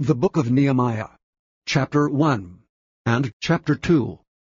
The Book of Nehemiah, Chapter 1 and Chapter 2.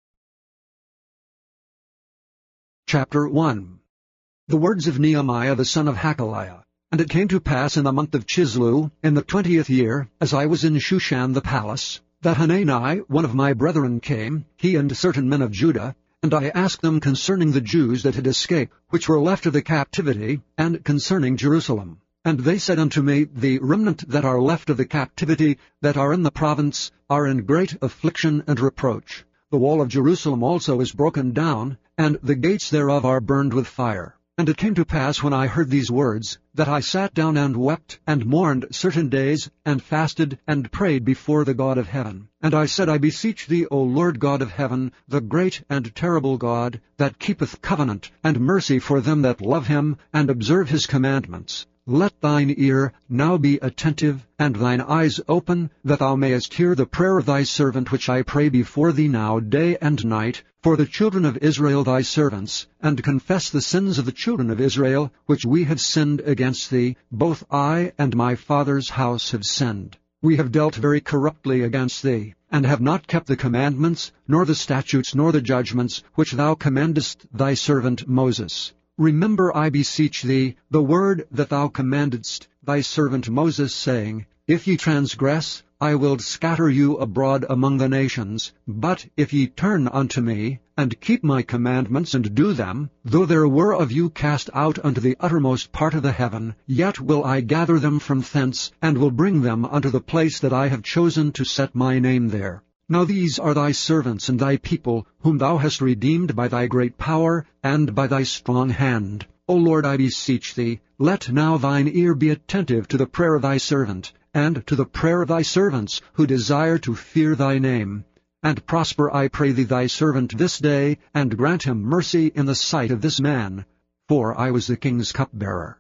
Chapter 1. The words of Nehemiah the son of Hakaliah. And it came to pass in the month of Chislew, in the 20th year, as I was in Shushan the palace, that Hanani, one of my brethren, came, he and certain men of Judah, and I asked them concerning the Jews that had escaped, which were left of the captivity, and concerning Jerusalem. And they said unto me, The remnant that are left of the captivity, that are in the province, are in great affliction and reproach. The wall of Jerusalem also is broken down, and the gates thereof are burned with fire. And it came to pass, when I heard these words, that I sat down and wept, and mourned certain days, and fasted, and prayed before the God of heaven. And I said, I beseech thee, O Lord God of heaven, the great and terrible God, that keepeth covenant and mercy for them that love him, and observe his commandments. Let thine ear now be attentive, and thine eyes open, that thou mayest hear the prayer of thy servant which I pray before thee now day and night, for the children of Israel thy servants, and confess the sins of the children of Israel, which we have sinned against thee. Both I and my father's house have sinned. We have dealt very corruptly against thee, and have not kept the commandments, nor the statutes, nor the judgments, which thou commandest thy servant Moses. Remember, I beseech thee, the word that thou commandedst thy servant Moses, saying, If ye transgress, I will scatter you abroad among the nations. But if ye turn unto me, and keep my commandments, and do them, though there were of you cast out unto the uttermost part of the heaven, yet will I gather them from thence, and will bring them unto the place that I have chosen to set my name there. Now these are thy servants and thy people, whom thou hast redeemed by thy great power and by thy strong hand. O Lord, I beseech thee, let now thine ear be attentive to the prayer of thy servant, and to the prayer of thy servants, who desire to fear thy name. And prosper, I pray thee, thy servant this day, and grant him mercy in the sight of this man, for I was the king's cupbearer.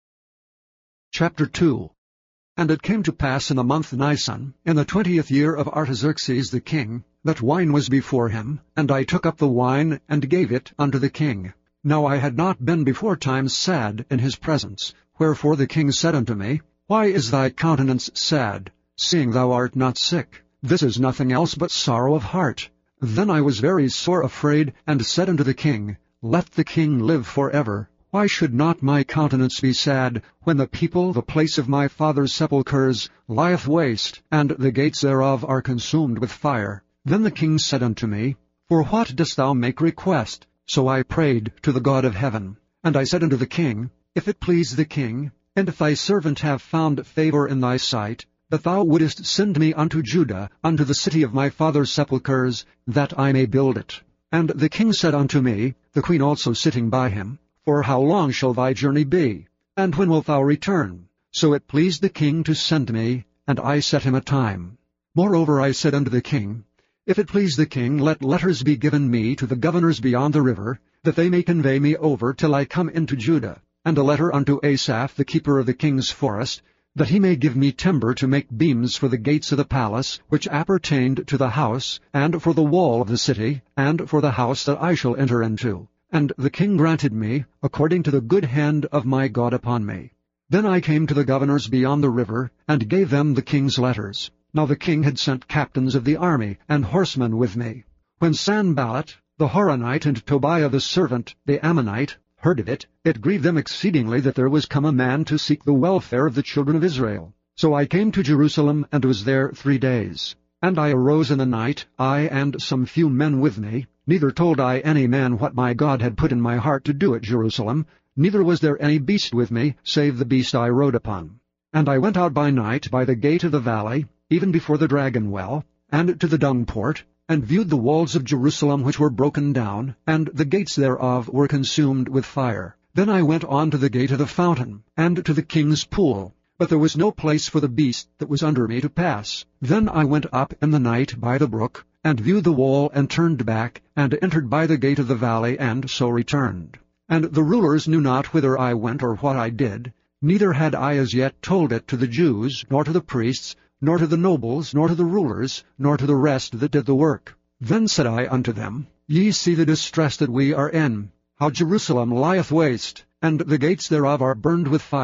Chapter 2. And it came to pass in the month Nisan, in the 20th year of Artaxerxes the king, that wine was before him, and I took up the wine, and gave it unto the king. Now I had not been beforetime sad in his presence. Wherefore the king said unto me, Why is thy countenance sad, seeing thou art not sick? This is nothing else but sorrow of heart. Then I was very sore afraid, and said unto the king, Let the king live forever. Why should not my countenance be sad, when the people, the place of my father's sepulchres, lieth waste, and the gates thereof are consumed with fire? Then the king said unto me, For what dost thou make request? So I prayed to the God of heaven. And I said unto the king, If it please the king, and if thy servant have found favor in thy sight, that thou wouldest send me unto Judah, unto the city of my father's sepulchres, that I may build it. And the king said unto me, the queen also sitting by him, For how long shall thy journey be? And when wilt thou return? So it pleased the king to send me, and I set him a time. Moreover I said unto the king, If it please the king, let letters be given me to the governors beyond the river, that they may convey me over till I come into Judah, and a letter unto Asaph, the keeper of the king's forest, that he may give me timber to make beams for the gates of the palace, which appertained to the house, and for the wall of the city, and for the house that I shall enter into. And the king granted me, according to the good hand of my God upon me. Then I came to the governors beyond the river, and gave them the king's letters. Now the king had sent captains of the army, and horsemen with me. When Sanballat, the Horonite, and Tobiah the servant, the Ammonite, heard of it, it grieved them exceedingly that there was come a man to seek the welfare of the children of Israel. So I came to Jerusalem, and was there 3 days. And I arose in the night, I and some few men with me. Neither told I any man what my God had put in my heart to do at Jerusalem, neither was there any beast with me, save the beast I rode upon. And I went out by night by the gate of the valley, even before the dragon well, and to the dung port, and viewed the walls of Jerusalem which were broken down, and the gates thereof were consumed with fire. Then I went on to the gate of the fountain, and to the king's pool. But there was no place for the beast that was under me to pass. Then I went up in the night by the brook, and viewed the wall, and turned back, and entered by the gate of the valley, and so returned. And the rulers knew not whither I went or what I did, neither had I as yet told it to the Jews, nor to the priests, nor to the nobles, nor to the rulers, nor to the rest that did the work. Then said I unto them, Ye see the distress that we are in, how Jerusalem lieth waste, and the gates thereof are burned with fire.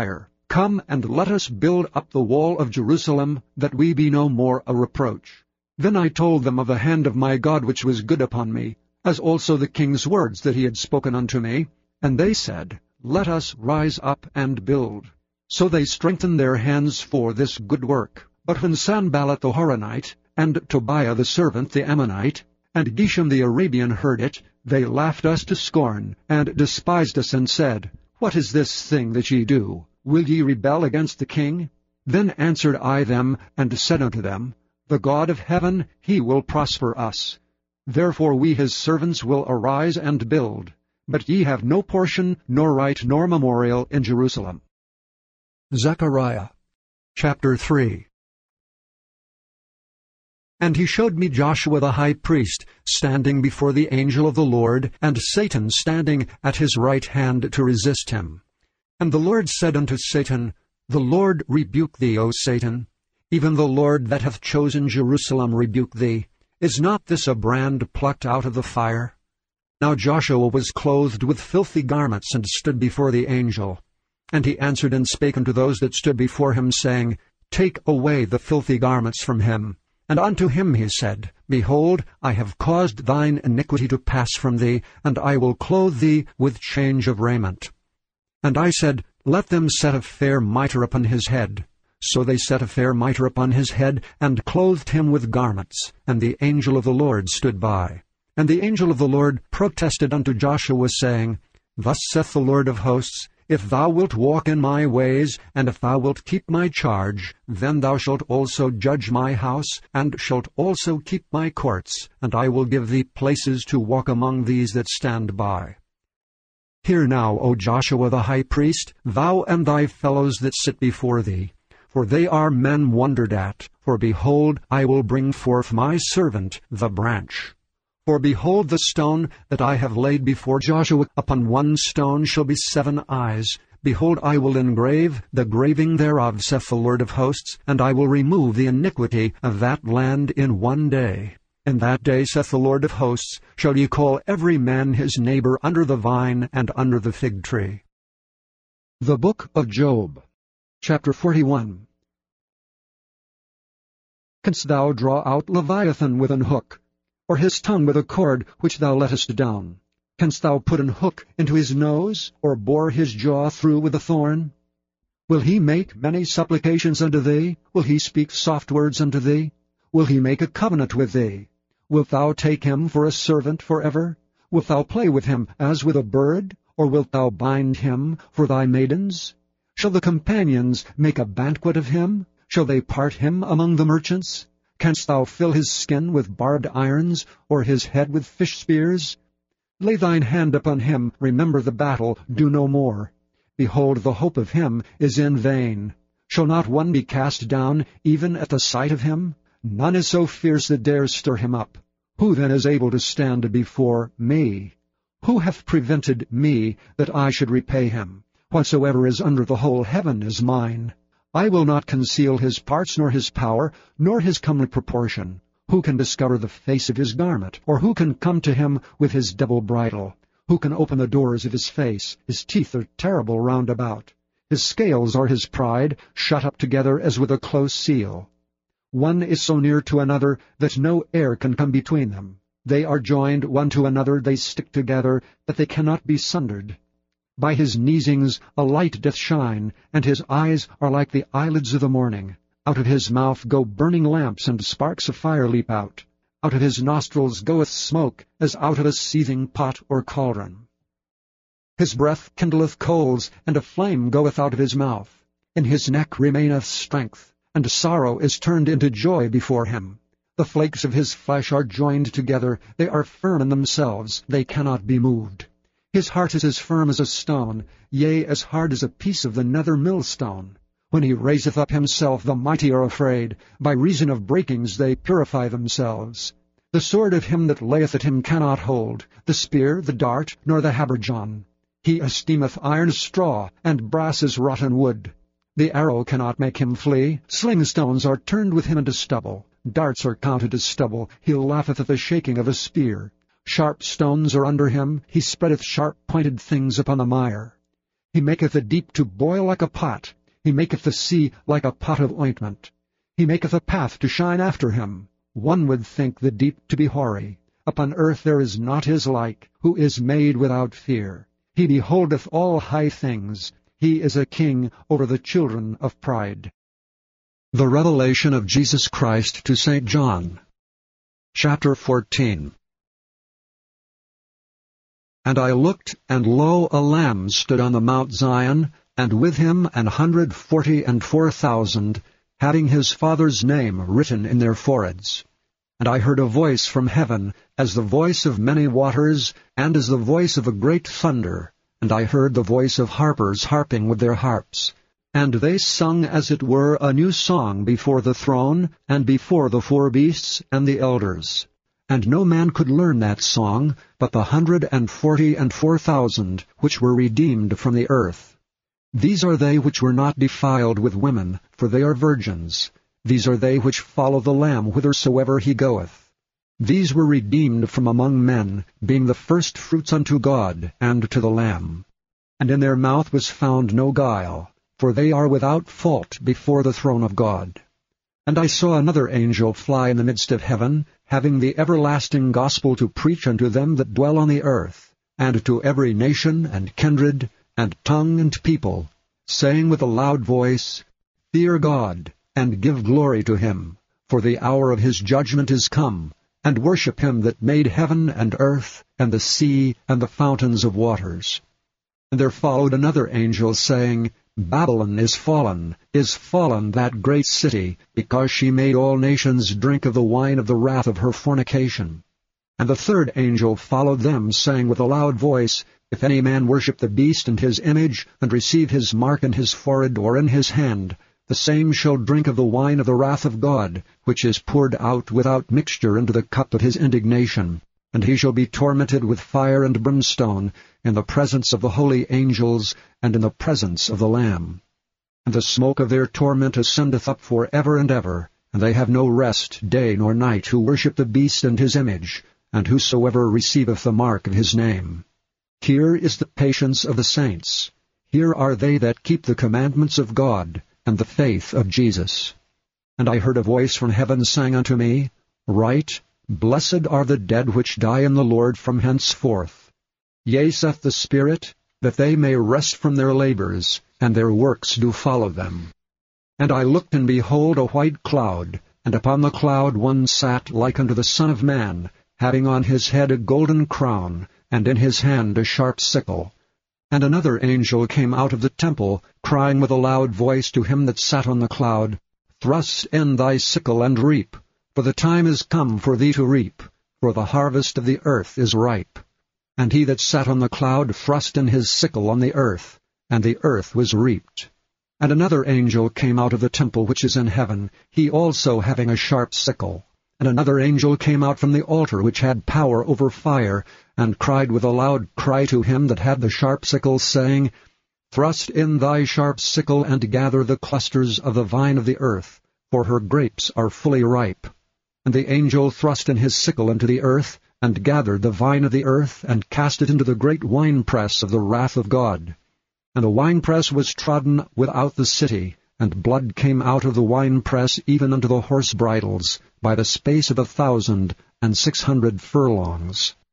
Come and let us build up the wall of Jerusalem, that we be no more a reproach. Then I told them of the hand of my God which was good upon me, as also the king's words that he had spoken unto me. And they said, Let us rise up and build. So they strengthened their hands for this good work. But when Sanballat the Horonite, and Tobiah the servant the Ammonite, and Geshem the Arabian heard it, they laughed us to scorn, and despised us, and said, What is this thing that ye do? Will ye rebel against the king? Then answered I them, and said unto them, The God of heaven, he will prosper us. Therefore we his servants will arise and build. But ye have no portion, nor right, nor memorial in Jerusalem. Zechariah chapter 3. And he showed me Joshua the high priest, standing before the angel of the Lord, and Satan standing at his right hand to resist him. And the Lord said unto Satan, The Lord rebuke thee, O Satan. Even the Lord that hath chosen Jerusalem rebuke thee. Is not this a brand plucked out of the fire? Now Joshua was clothed with filthy garments, and stood before the angel. And he answered and spake unto those that stood before him, saying, Take away the filthy garments from him. And unto him he said, Behold, I have caused thine iniquity to pass from thee, and I will clothe thee with change of raiment. And I said, Let them set a fair mitre upon his head. So they set a fair mitre upon his head, and clothed him with garments. And the angel of the Lord stood by. And the angel of the Lord protested unto Joshua, saying, Thus saith the Lord of hosts, If thou wilt walk in my ways, and if thou wilt keep my charge, then thou shalt also judge my house, and shalt also keep my courts, and I will give thee places to walk among these that stand by. Hear now, O Joshua the high priest, thou and thy fellows that sit before thee, for they are men wondered at. For behold, I will bring forth my servant, the branch. For behold, the stone that I have laid before Joshua, upon one stone shall be 7 eyes. Behold, I will engrave the graving thereof, saith the Lord of hosts, and I will remove the iniquity of that land in one day. In that day, saith the Lord of hosts, shall ye call every man his neighbor under the vine and under the fig tree. The Book of Job, chapter 41. Canst thou draw out Leviathan with an hook, or his tongue with a cord which thou lettest down? Canst thou put an hook into his nose, or bore his jaw through with a thorn? Will he make many supplications unto thee? Will he speak soft words unto thee? Will he make a covenant with thee? Wilt thou take him for a servant forever? Wilt thou play with him as with a bird? Or wilt thou bind him for thy maidens? Shall the companions make a banquet of him? Shall they part him among the merchants? Canst thou fill his skin with barbed irons, or his head with fish spears? Lay thine hand upon him, remember the battle, do no more. Behold, the hope of him is in vain. Shall not one be cast down, even at the sight of him? None is so fierce that dares stir him up. Who then is able to stand before me? Who hath prevented me that I should repay him? Whatsoever is under the whole heaven is mine. I will not conceal his parts, nor his power, nor his comely proportion. Who can discover the face of his garment? Or who can come to him with his double bridle? Who can open the doors of his face? His teeth are terrible round about. His scales are his pride, shut up together as with a close seal. One is so near to another that no air can come between them. They are joined one to another, they stick together, that they cannot be sundered. By his neesings a light doth shine, and his eyes are like the eyelids of the morning. Out of his mouth go burning lamps, and sparks of fire leap out. Out of his nostrils goeth smoke, as out of a seething pot or cauldron. His breath kindleth coals, and a flame goeth out of his mouth. In his neck remaineth strength, and sorrow is turned into joy before him. The flakes of his flesh are joined together, they are firm in themselves, they cannot be moved. His heart is as firm as a stone, yea, as hard as a piece of the nether millstone. When he raiseth up himself, the mighty are afraid. By reason of breakings they purify themselves. The sword of him that layeth at him cannot hold, the spear, the dart, nor the habergeon. He esteemeth iron as straw, and brass as rotten wood. The arrow cannot make him flee. Sling stones are turned with him into stubble. Darts are counted as stubble. He laugheth at the shaking of a spear. Sharp stones are under him. He spreadeth sharp-pointed things upon the mire. He maketh the deep to boil like a pot. He maketh the sea like a pot of ointment. He maketh a path to shine after him. One would think the deep to be hoary. Upon earth there is not his like, who is made without fear. He beholdeth all high things. He is a king over the children of pride. The revelation of Jesus Christ to St. John. Chapter 14. And I looked, and lo, a Lamb stood on the Mount Zion, and with him 144,000, having his Father's name written in their foreheads. And I heard a voice from heaven, as the voice of many waters, and as the voice of a great thunder. And I heard the voice of harpers harping with their harps. And they sung as it were a new song before the throne, and before the four beasts and the elders. And no man could learn that song, but the 144,000 which were redeemed from the earth. These are they which were not defiled with women, for they are virgins. These are they which follow the Lamb whithersoever he goeth. These were redeemed from among men, being the firstfruits unto God and to the Lamb. And in their mouth was found no guile, for they are without fault before the throne of God. And I saw another angel fly in the midst of heaven, having the everlasting gospel to preach unto them that dwell on the earth, and to every nation and kindred and tongue and people, saying with a loud voice, Fear God, and give glory to him, for the hour of his judgment is come, and worship him that made heaven and earth, and the sea, and the fountains of waters. And there followed another angel, saying, Babylon is fallen that great city, because she made all nations drink of the wine of the wrath of her fornication. And the third angel followed them, saying with a loud voice, If any man worship the beast and his image, and receive his mark in his forehead or in his hand, the same shall drink of the wine of the wrath of God, which is poured out without mixture into the cup of his indignation. And he shall be tormented with fire and brimstone, in the presence of the holy angels, and in the presence of the Lamb. And the smoke of their torment ascendeth up for ever and ever, and they have no rest day nor night, who worship the beast and his image, and whosoever receiveth the mark of his name. Here is the patience of the saints. Here are they that keep the commandments of God, and the faith of Jesus. And I heard a voice from heaven saying unto me, Write, Blessed are the dead which die in the Lord from henceforth. Yea, saith the Spirit, that they may rest from their labors, and their works do follow them. And I looked, and behold a white cloud, and upon the cloud one sat like unto the Son of Man, having on his head a golden crown, and in his hand a sharp sickle. And another angel came out of the temple, crying with a loud voice to him that sat on the cloud, Thrust in thy sickle and reap, for the time is come for thee to reap, for the harvest of the earth is ripe. And he that sat on the cloud thrust in his sickle on the earth, and the earth was reaped. And another angel came out of the temple which is in heaven, he also having a sharp sickle. And another angel came out from the altar which had power over fire, and cried with a loud cry to him that had the sharp sickle, saying, Thrust in thy sharp sickle, and gather the clusters of the vine of the earth, for her grapes are fully ripe. And the angel thrust in his sickle into the earth, and gathered the vine of the earth, and cast it into the great winepress of the wrath of God. And the winepress was trodden without the city, and blood came out of the winepress even unto the horse bridles, by the space of 1,600 furlongs.